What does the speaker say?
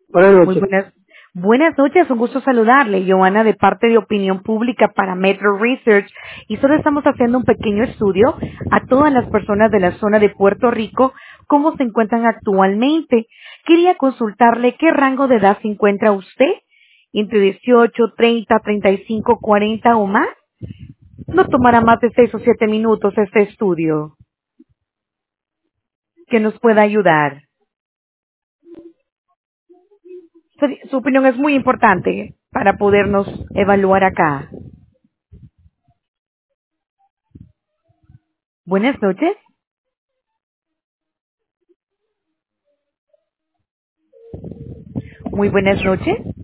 Buenas Muy noches. buenas noches, un gusto saludarle, Joana, de parte de Opinión Pública para Metro Research. Y solo estamos haciendo un pequeño estudio a todas las personas de la zona de Puerto Rico, cómo se encuentran actualmente. Quería consultarle qué rango de edad se encuentra usted, entre 18, 30, 35, 40 o más. No tomará más de 6 o 7 minutos este estudio que nos pueda ayudar. Su opinión es muy importante para podernos evaluar acá. Buenas noches. Muy buenas noches.